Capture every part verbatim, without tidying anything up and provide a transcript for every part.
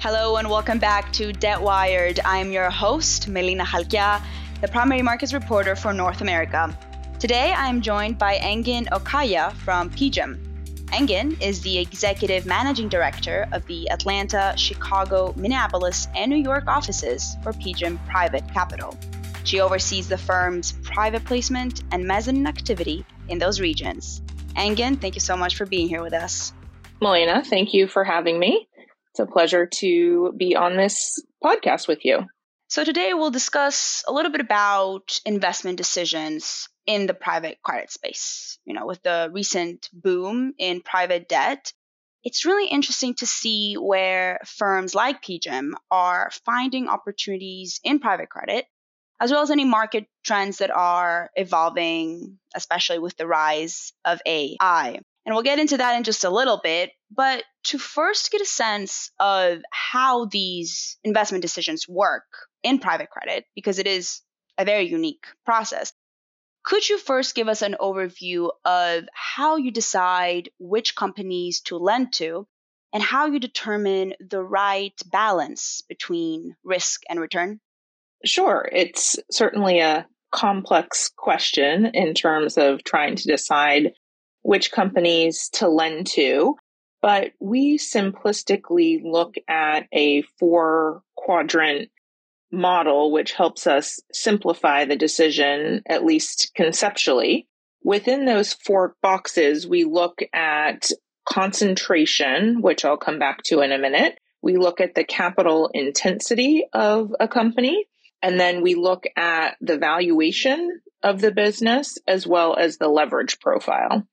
Hello and welcome back to Debt Wired. I'm your host, Melina Halkia, the primary markets reporter for North America. Today, I'm joined by Engin Okaya from P G I M. Engin is the executive managing director of the Atlanta, Chicago, Minneapolis, and New York offices for P G I M Private Capital. She oversees the firm's private placement and mezzanine activity in those regions. Engin, thank you so much for being here with us. Melina, thank you for having me. It's a pleasure to be on this podcast with you. So today we'll discuss a little bit about investment decisions in the private credit space. You know, with the recent boom in private debt, it's really interesting to see where firms like P G I M are finding opportunities in private credit, as well as any market trends that are evolving, especially with the rise of A I. And we'll get into that in just a little bit. But to first get a sense of how these investment decisions work in private credit, because it is a very unique process, could you first give us an overview of how you decide which companies to lend to and how you determine the right balance between risk and return? Sure. It's certainly a complex question in terms of trying to decide which companies to lend to, but we simplistically look at a four quadrant model, which helps us simplify the decision, at least conceptually. Within those four boxes, we look at concentration, which I'll come back to in a minute. We look at the capital intensity of a company, and then we look at the valuation of the business as well as the leverage profile.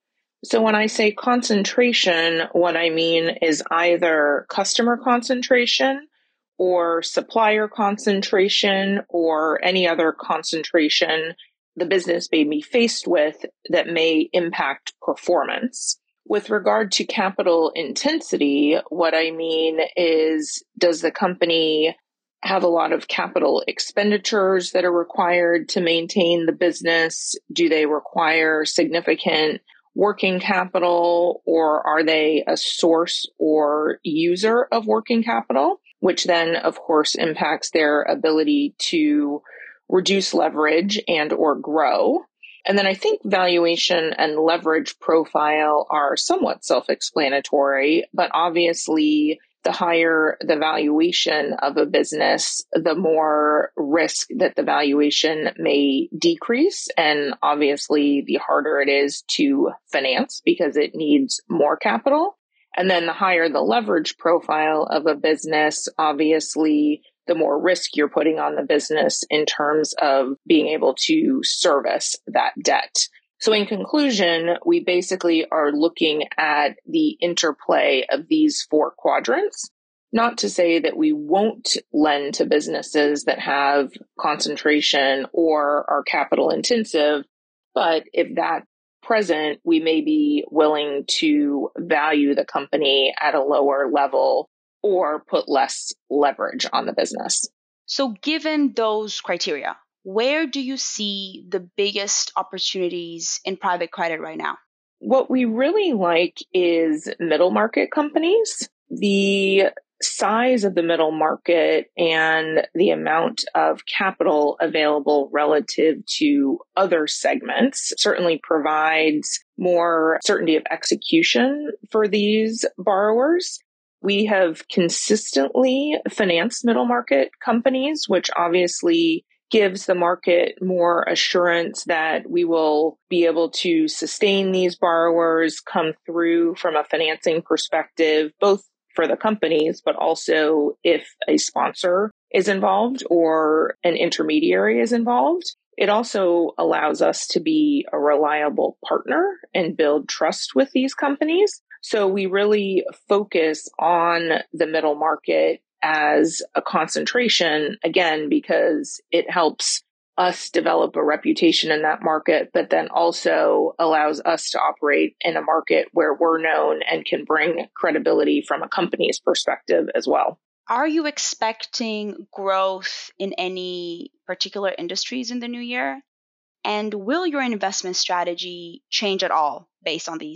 So when I say concentration, what I mean is either customer concentration or supplier concentration or any other concentration the business may be faced with that may impact performance. With regard to capital intensity, what I mean is, does the company have a lot of capital expenditures that are required to maintain the business? Do they require significant working capital, or are they a source or user of working capital, which then, of course, impacts their ability to reduce leverage and or grow? And then I think valuation and leverage profile are somewhat self-explanatory, but obviously the higher the valuation of a business, the more risk that the valuation may decrease. And obviously the harder it is to finance because it needs more capital. And then the higher the leverage profile of a business, obviously the more risk you're putting on the business in terms of being able to service that debt. So in conclusion, we basically are looking at the interplay of these four quadrants. Not to say that we won't lend to businesses that have concentration or are capital intensive, but if that's present, we may be willing to value the company at a lower level or put less leverage on the business. So given those criteria, where do you see the biggest opportunities in private credit right now? What we really like is middle market companies. The size of the middle market and the amount of capital available relative to other segments certainly provides more certainty of execution for these borrowers. We have consistently financed middle market companies, which obviously gives the market more assurance that we will be able to sustain these borrowers, come through from a financing perspective, both for the companies, but also if a sponsor is involved or an intermediary is involved. It also allows us to be a reliable partner and build trust with these companies. So we really focus on the middle market as a concentration, again, because it helps us develop a reputation in that market, but then also allows us to operate in a market where we're known and can bring credibility from a company's perspective as well. Are you expecting growth in any particular industries in the new year? And will your investment strategy change at all based on these?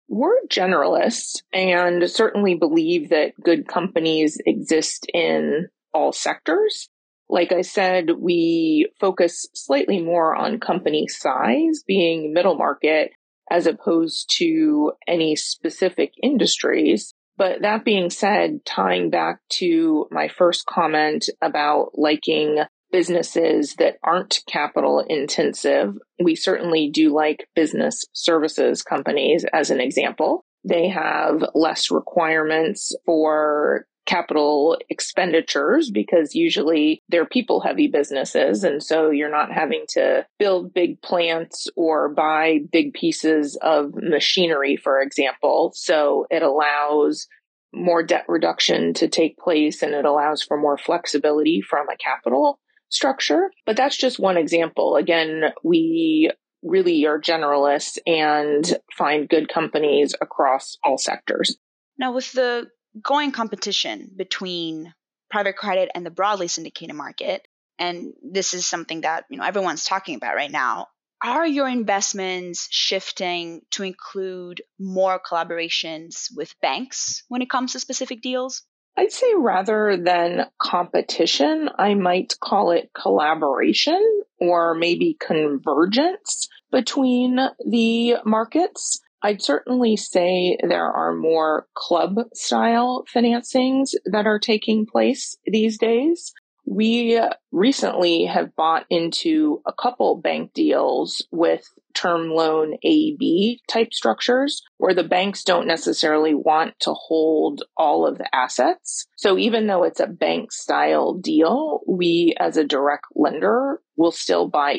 We're generalists and certainly believe that good companies exist in all sectors. Like I said, we focus slightly more on company size, being middle market, as opposed to any specific industries. But that being said, tying back to my first comment about liking businesses that aren't capital intensive, we certainly do like business services companies as an example. They have less requirements for capital expenditures because usually they're people heavy businesses. And so you're not having to build big plants or buy big pieces of machinery, for example. So it allows more debt reduction to take place and it allows for more flexibility from a capital structure. But that's just one example. Again, we really are generalists and find good companies across all sectors. Now, with the going competition between private credit and the broadly syndicated market, and this is something that, you know, everyone's talking about right now, are your investments shifting to include more collaborations with banks when it comes to specific deals? I'd say rather than competition, I might call it collaboration or maybe convergence between the markets. I'd certainly say there are more club style financings that are taking place these days. We recently have bought into a couple bank deals with term loan A B type structures where the banks don't necessarily want to hold all of the assets. So even though it's a bank style deal, we as a direct lender will still buy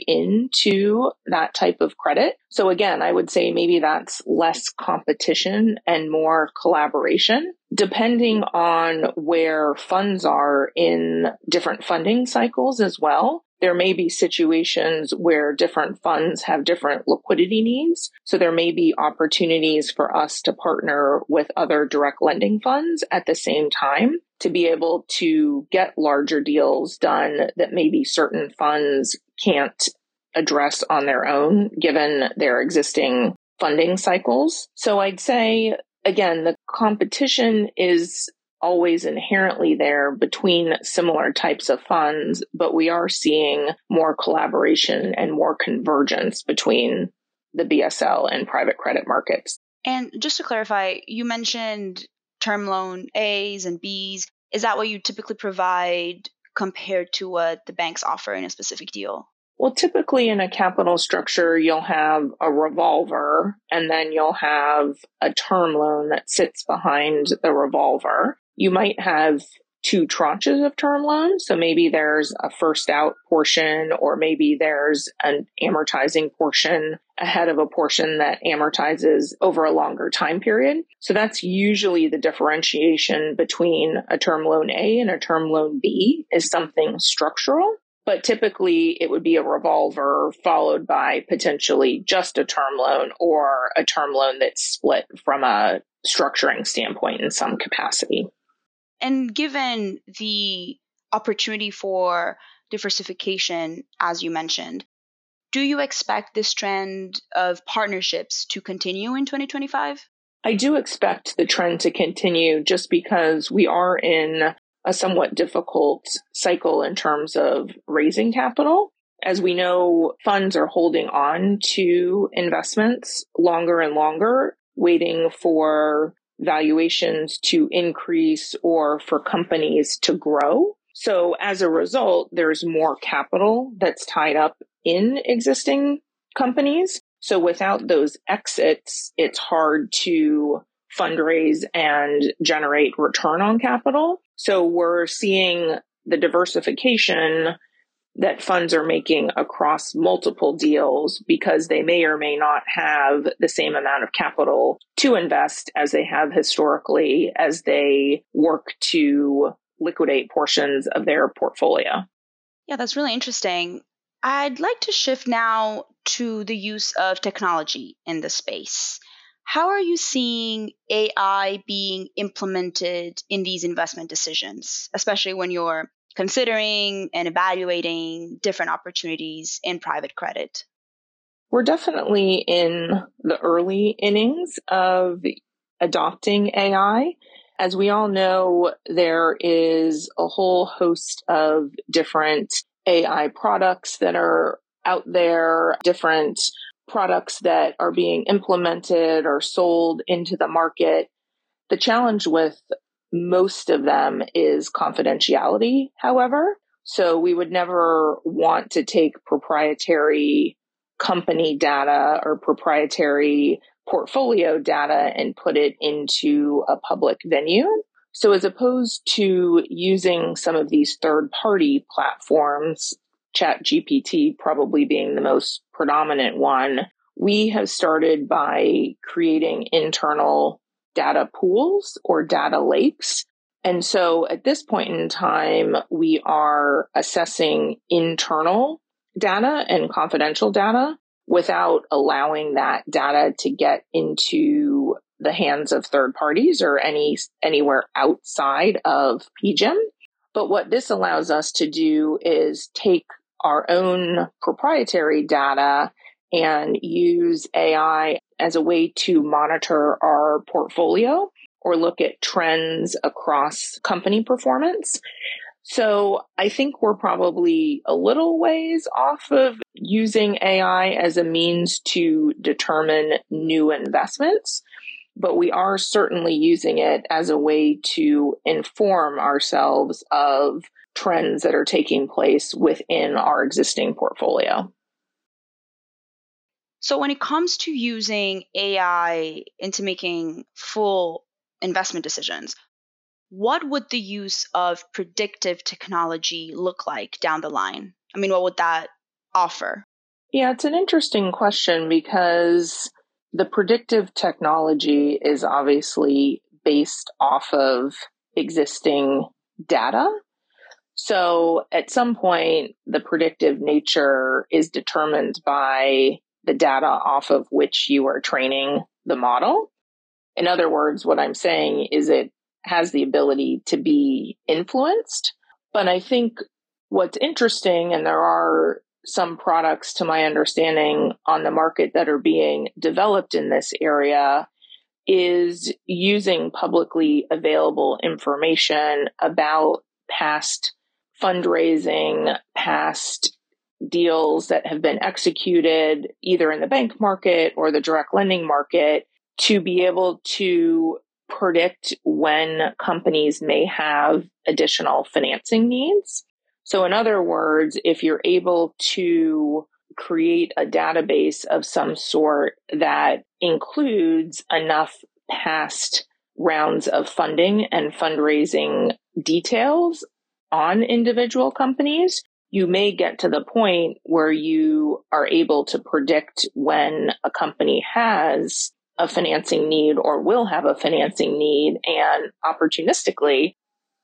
into that type of credit. So again, I would say maybe that's less competition and more collaboration, depending on where funds are in different funding cycles as well. There may be situations where different funds have different liquidity needs. So there may be opportunities for us to partner with other direct lending funds at the same time to be able to get larger deals done that maybe certain funds can't address on their own, given their existing funding cycles. So I'd say, again, the competition is always inherently there between similar types of funds, but we are seeing more collaboration and more convergence between the B S L and private credit markets. And just to clarify, you mentioned term loan A's and B's. Is that what you typically provide compared to what the banks offer in a specific deal? Well, typically in a capital structure, you'll have a revolver and then you'll have a term loan that sits behind the revolver. You might have two tranches of term loans. So maybe there's a first out portion, or maybe there's an amortizing portion ahead of a portion that amortizes over a longer time period. So that's usually the differentiation between a term loan A and a term loan B is something structural. But typically it would be a revolver followed by potentially just a term loan or a term loan that's split from a structuring standpoint in some capacity. And given the opportunity for diversification, as you mentioned, do you expect this trend of partnerships to continue in twenty twenty-five? I do expect the trend to continue just because we are in a somewhat difficult cycle in terms of raising capital. As we know, funds are holding on to investments longer and longer, waiting for valuations to increase or for companies to grow. So as a result, there's more capital that's tied up in existing companies. So without those exits, it's hard to fundraise and generate return on capital. So we're seeing the diversification that funds are making across multiple deals because they may or may not have the same amount of capital to invest as they have historically as they work to liquidate portions of their portfolio. Yeah, that's really interesting. I'd like to shift now to the use of technology in the space. How are you seeing A I being implemented in these investment decisions, especially when you're considering and evaluating different opportunities in private credit? We're definitely in the early innings of adopting A I. As we all know, there is a whole host of different A I products that are out there, different products that are being implemented or sold into the market. The challenge with most of them is confidentiality, however. So we would never want to take proprietary company data or proprietary portfolio data and put it into a public venue. So as opposed to using some of these third-party platforms, ChatGPT probably being the most predominant one, we have started by creating internal data pools or data lakes. And so at this point in time, we are assessing internal data and confidential data without allowing that data to get into the hands of third parties or any anywhere outside of P G I M. But what this allows us to do is take our own proprietary data and use A I as a way to monitor our portfolio or look at trends across company performance. So I think we're probably a little ways off of using A I as a means to determine new investments, but we are certainly using it as a way to inform ourselves of trends that are taking place within our existing portfolio. So when it comes to using A I into making full investment decisions, what would the use of predictive technology look like down the line? I mean, what would that offer? Yeah, it's an interesting question because the predictive technology is obviously based off of existing data. So at some point, the predictive nature is determined by the data off of which you are training the model. In other words, what I'm saying is it has the ability to be influenced. But I think what's interesting, and there are some products, to my understanding, on the market that are being developed in this area, is using publicly available information about past fundraising, past deals that have been executed either in the bank market or the direct lending market to be able to predict when companies may have additional financing needs. So in other words, if you're able to create a database of some sort that includes enough past rounds of funding and fundraising details on individual companies, you may get to the point where you are able to predict when a company has a financing need or will have a financing need and opportunistically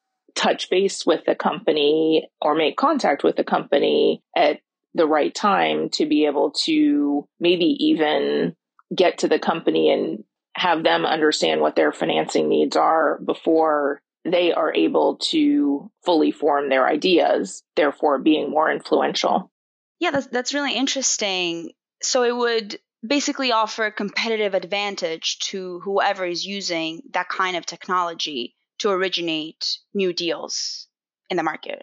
touch base with the company or make contact with the company at the right time to be able to maybe even get to the company and have them understand what their financing needs are before they are able to fully form their ideas, therefore being more influential. Yeah, that's, that's really interesting. So it would basically offer a competitive advantage to whoever is using that kind of technology to originate new deals in the market.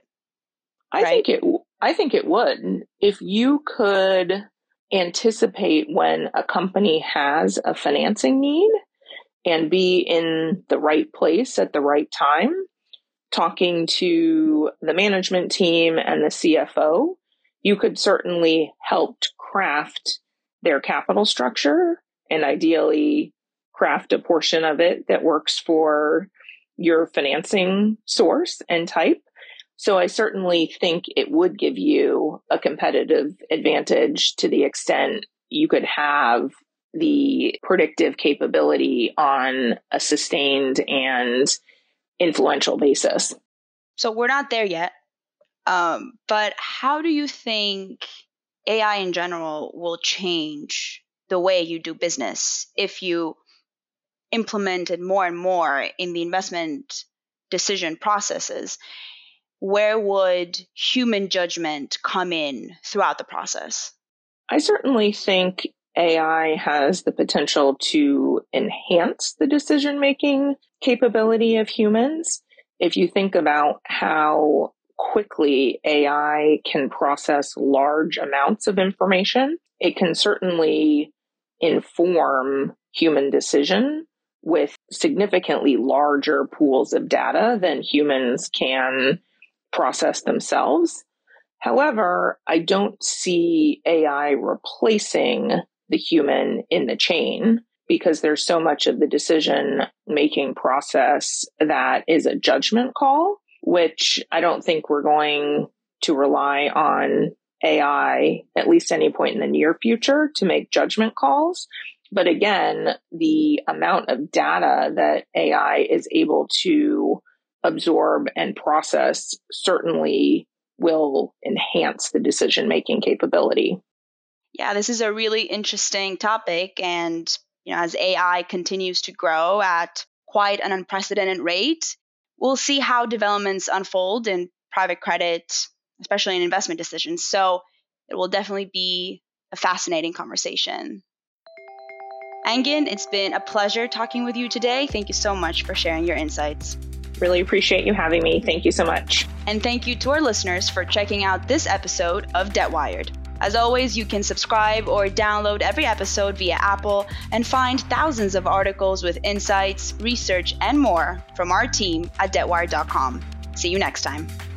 I right? think it I think it would. If you could anticipate when a company has a financing need and be in the right place at the right time, talking to the management team and the C F O, you could certainly help craft their capital structure and ideally craft a portion of it that works for your financing source and type. So I certainly think it would give you a competitive advantage to the extent you could have the predictive capability on a sustained and influential basis. So we're not there yet. Um, but how do you think A I in general will change the way you do business if you implement it more and more in the investment decision processes? Where would human judgment come in throughout the process? I certainly think A I has the potential to enhance the decision-making capability of humans. If you think about how quickly A I can process large amounts of information, it can certainly inform human decision with significantly larger pools of data than humans can process themselves. However, I don't see A I replacing the human in the chain because there's so much of the decision-making process that is a judgment call, which I don't think we're going to rely on A I, at least any point in the near future, to make judgment calls. But again, the amount of data that A I is able to absorb and process certainly will enhance the decision-making capability. Yeah, this is a really interesting topic. And you know, as A I continues to grow at quite an unprecedented rate, we'll see how developments unfold in private credit, especially in investment decisions. So it will definitely be a fascinating conversation. Engin, it's been a pleasure talking with you today. Thank you so much for sharing your insights. Really appreciate you having me. Thank you so much. And thank you to our listeners for checking out this episode of Debt Wired. As always, you can subscribe or download every episode via Apple and find thousands of articles with insights, research, and more from our team at debt wired dot com. See you next time.